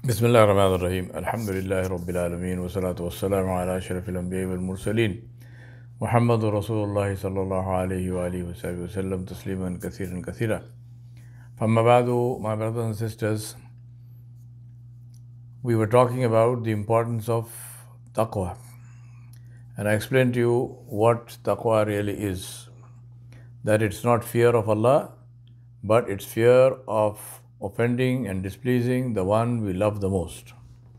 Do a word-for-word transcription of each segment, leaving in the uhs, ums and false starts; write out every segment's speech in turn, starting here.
بسم الله الرحمن الرحيم الحمد لله رب العالمين والصلاة والسلام على أشرف الأنبياء والمرسلين محمد رسول الله صلى الله عليه وآله وصحبه وسلم تسليما كثيرا كثيرا. فأما بعد, my brothers and sisters, we were talking about the importance of taqwa, and I explained to you what taqwa really is. That it's not fear of Allah, but it's fear of offending and displeasing the one we love the most.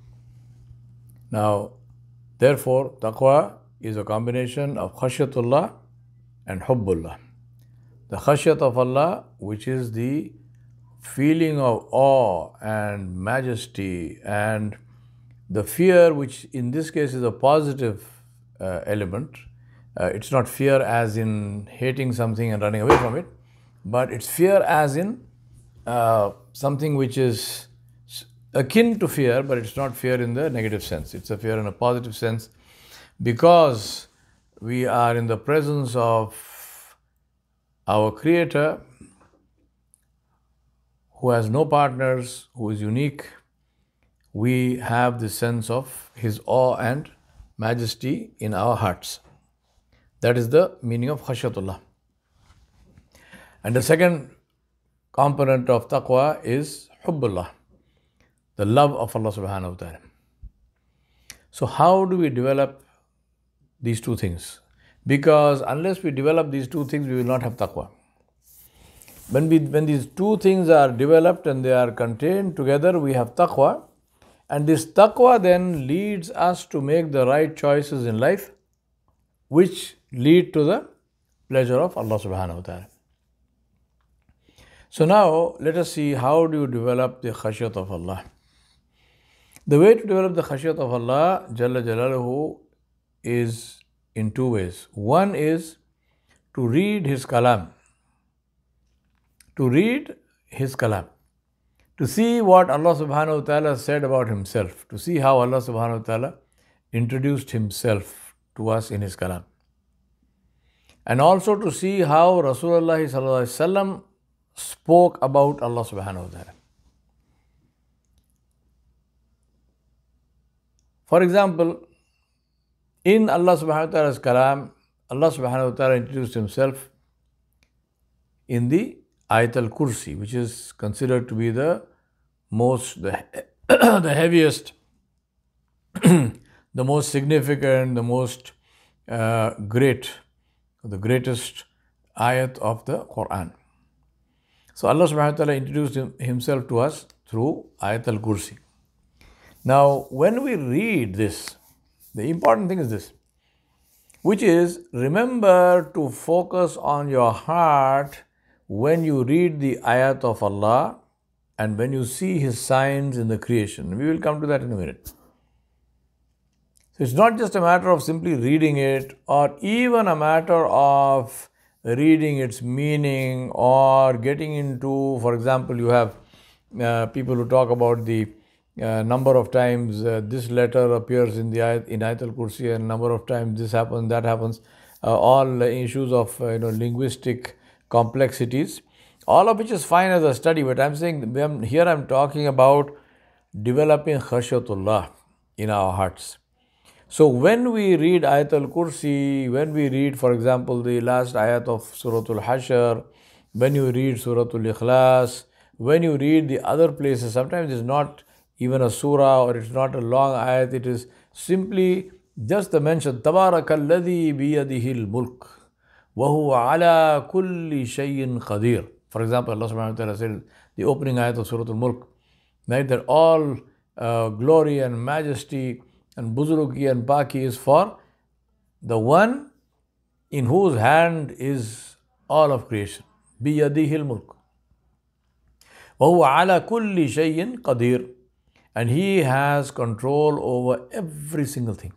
Now, therefore, taqwa is a combination of khashyatullah and hubbullah. The khashyat of Allah, which is the feeling of awe and majesty, and the fear, which in this case is a positive uh, element. Uh, it's not fear as in hating something and running away from it, but it's fear as in uh, something which is akin to fear, but it's not fear in the negative sense. It's a fear in a positive sense, because we are in the presence of our Creator, who has no partners, who is unique. We have the sense of His awe and majesty in our hearts. That is the meaning of khashyatullah. And the second component of taqwa is hubbullah, the love of Allah subhanahu wa ta'ala. So how do we develop these two things? Because unless we develop these two things, we will not have taqwa. When, we, when these two things are developed and they are contained together, we have taqwa. And this taqwa then leads us to make the right choices in life, which lead to the pleasure of Allah subhanahu wa ta'ala. So now, let us see, how do you develop the khashyat of Allah? The way to develop the khashyat of Allah Jalla Jalaluhu is in two ways. One is to read His kalam. To read His kalam. To see what Allah subhanahu wa ta'ala said about Himself. To see how Allah subhanahu wa ta'ala introduced Himself to us in His kalam. And also to see how Rasulullah sallallahu alaihi wasallam spoke about Allah subhanahu wa ta'ala. For example, in Allah subhanahu wa ta'ala's kalam, Allah subhanahu wa ta'ala introduced Himself in the Ayat al-Kursi, which is considered to be the most, the, the heaviest, the most significant, the most uh, great, the greatest ayat of the Quran. So Allah subhanahu wa ta'ala introduced him, Himself to us through Ayat al-Kursi. Now, when we read this, the important thing is this, which is, remember to focus on your heart when you read the ayat of Allah and when you see His signs in the creation. We will come to that in a minute. So it's not just a matter of simply reading it, or even a matter of reading its meaning, or getting into, for example, you have uh, people who talk about the uh, number of times uh, this letter appears in the ayat, in Ayat al-Kursi, and number of times this happens, that happens, uh, all issues of uh, you know linguistic complexities, all of which is fine as a study, but I'm saying here I'm talking about developing khashyatullah in our hearts. So when we read Ayat al-Kursi, when we read, for example, the last ayat of Surah al-Hashr, when you read Surah al-Ikhlas, when you read the other places, sometimes it's not even a surah or it's not a long ayat, it is simply just the mention, تَبَارَكَ الَّذِي بِيَدِهِ الْمُلْكِ وَهُوَ عَلَى كُلِّ شَيْءٍ قَدِيرٍ. For example, Allah subhanahu wa ta'ala said, the opening ayat of Surah al-Mulk, right, that all uh, glory and majesty and buzurgi and paki is for the one in whose hand is all of creation. بِيَدِهِ الْمُلْكِ وَهُوَ عَلَى كُلِّ شَيْءٍ قَدِيرٍ. And He has control over every single thing.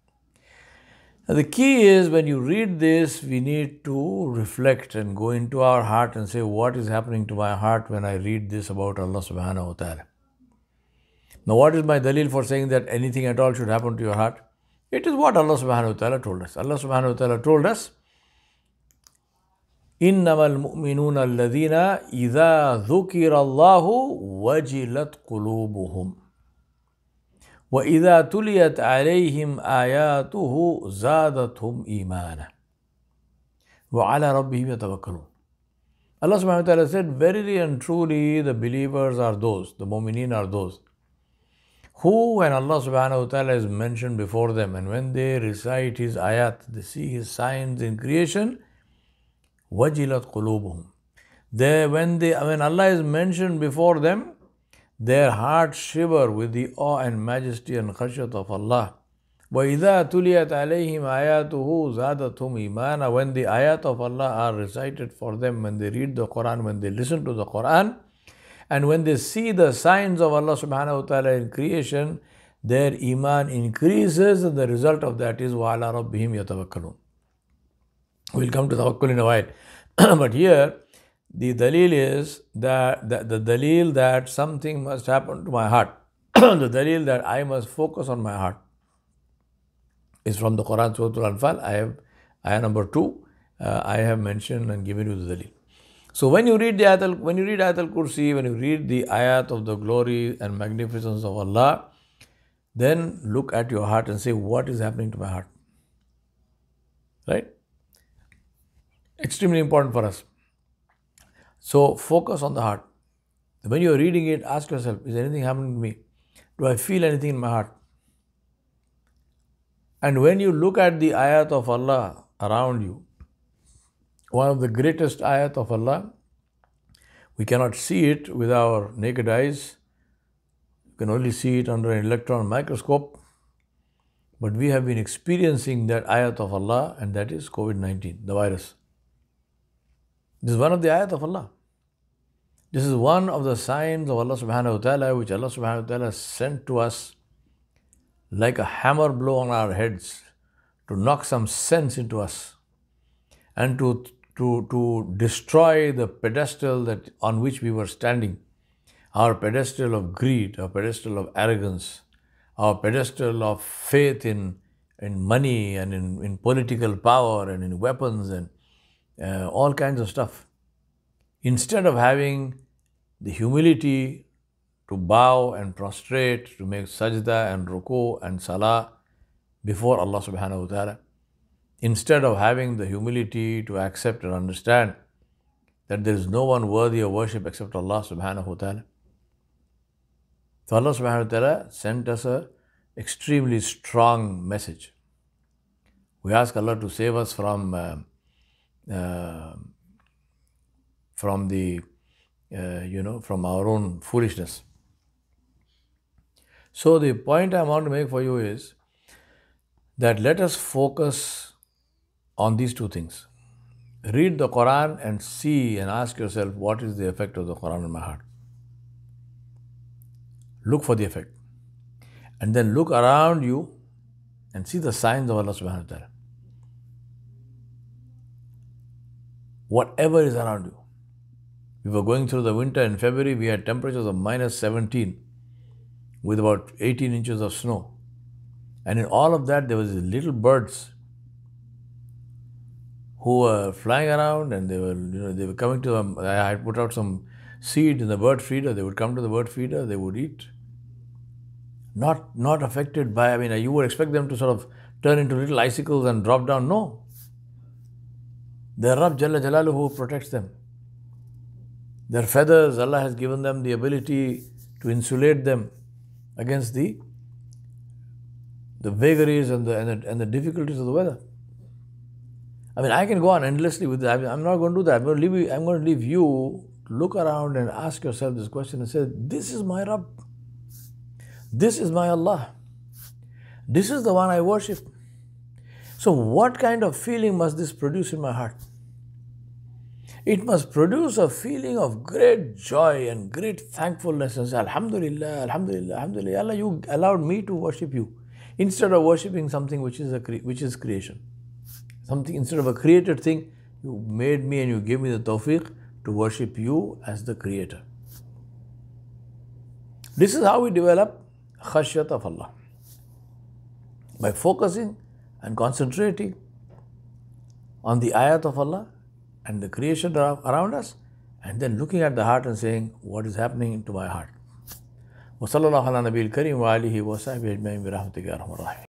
Now the key is, when you read this, we need to reflect and go into our heart and say, what is happening to my heart when I read this about Allah subhanahu wa ta'ala? Now what is my dalil for saying that anything at all should happen to your heart? It is what Allah subhanahu wa ta'ala told us. Allah subhanahu wa ta'ala told us, إِنَّمَا الْمُؤْمِنُونَ الَّذِينَ إِذَا ذُكِرَ اللَّهُ وَجِلَتْ قُلُوبُهُمْ. وَإِذَا تُلِيَتْ عَلَيْهِمْ آيَاتُهُ زَادَتْهُمْ إِيمَانًا وَعَلَى رَبِّهِمْ يَتَوَكَّلُونَ. Allah subhanahu wa ta'ala said, verily and truly the believers are those, the mu'mineen are those, who when Allah subhanahu wa ta'ala is mentioned before them and when they recite His ayat, they see His signs in creation, وَجِلَتْ قُلُوبُهُمْ. They, when, they, when Allah is mentioned before them, their hearts shiver with the awe and majesty and khashyat of Allah. وَإِذَا تُلِيَتْ عَلَيْهِمْ آيَاتُهُ زَادَتْهُمْ إِيمَانًا. When the ayat of Allah are recited for them, when they read the Quran, when they listen to the Quran, and when they see the signs of Allah subhanahu wa ta'ala in creation, their iman increases, and the result of that is وَعَلَى رَبِّهِمْ يَتَوَكَّلُونَ. We'll come to tawakkul in a while. But here, the dalil is that, that the dalil that something must happen to my heart, the dalil that I must focus on my heart, is from the Quran, Surah Al-Anfal. I have ayah number two. Uh, I have mentioned and given you the dalil. So when you read the ayat, when you read Ayat al-Kursi, when you read the ayat of the glory and magnificence of Allah, then look at your heart and say, what is happening to my heart? Right? Extremely important for us. So focus on the heart. When you are reading it, ask yourself, is anything happening to me? Do I feel anything in my heart? And when you look at the ayat of Allah around you, one of the greatest ayat of Allah, we cannot see it with our naked eyes. You can only see it under an electron microscope. But we have been experiencing that ayat of Allah, and that is COVID nineteen, the virus. This is one of the ayat of Allah. This is one of the signs of Allah subhanahu wa ta'ala, which Allah subhanahu wa ta'ala sent to us like a hammer blow on our heads to knock some sense into us and to, to, to destroy the pedestal that on which we were standing, our pedestal of greed, our pedestal of arrogance, our pedestal of faith in, in money and in, in political power and in weapons and uh, all kinds of stuff. Instead of having the humility to bow and prostrate, to make sajda and ruku and salah before Allah subhanahu wa ta'ala, instead of having the humility to accept and understand that there is no one worthy of worship except Allah subhanahu wa ta'ala. So Allah subhanahu wa ta'ala sent us an extremely strong message. We ask Allah to save us from uh, uh, from the uh, you know from our own foolishness. So the point I want to make for you is that let us focus on these two things. Read the Quran and see and ask yourself, what is the effect of the Quran on my heart? Look for the effect. And then look around you and see the signs of Allah subhanahu wa ta'ala. Whatever is around you. We were going through the winter in February, we had temperatures of minus seventeen with about eighteen inches of snow. And in all of that, there was little birds who were flying around, and they were, you know, they were coming to them. I had put out some seed in the bird feeder. They would come to the bird feeder, they would eat. Not, not affected by, I mean, you would expect them to sort of turn into little icicles and drop down. No. Their Rabb Jalla Jalaluhu protects them. Their feathers, Allah has given them the ability to insulate them against the, the vagaries and the, and, the, and the difficulties of the weather. I mean, I can go on endlessly with that. I'm not going to do that. I'm going to leave you, I'm going to leave you to look around and ask yourself this question and say, this is my Rabb. This is my Allah. This is the one I worship. So what kind of feeling must this produce in my heart? It must produce a feeling of great joy and great thankfulness and say, Alhamdulillah, Alhamdulillah, Alhamdulillah, Allah, you allowed me to worship you instead of worshipping something which is a cre- which is creation. Something instead of a created thing, you made me and you gave me the tawfiq to worship you as the creator. This is how we develop khashyat of Allah. By focusing and concentrating on the ayat of Allah and the creation around us, and then looking at the heart and saying, what is happening to my heart? Wa sallallahu ala nabiyil kareem wa alihi wa sahbihi ajma'in bi rahmatika ya arhamar rahimin.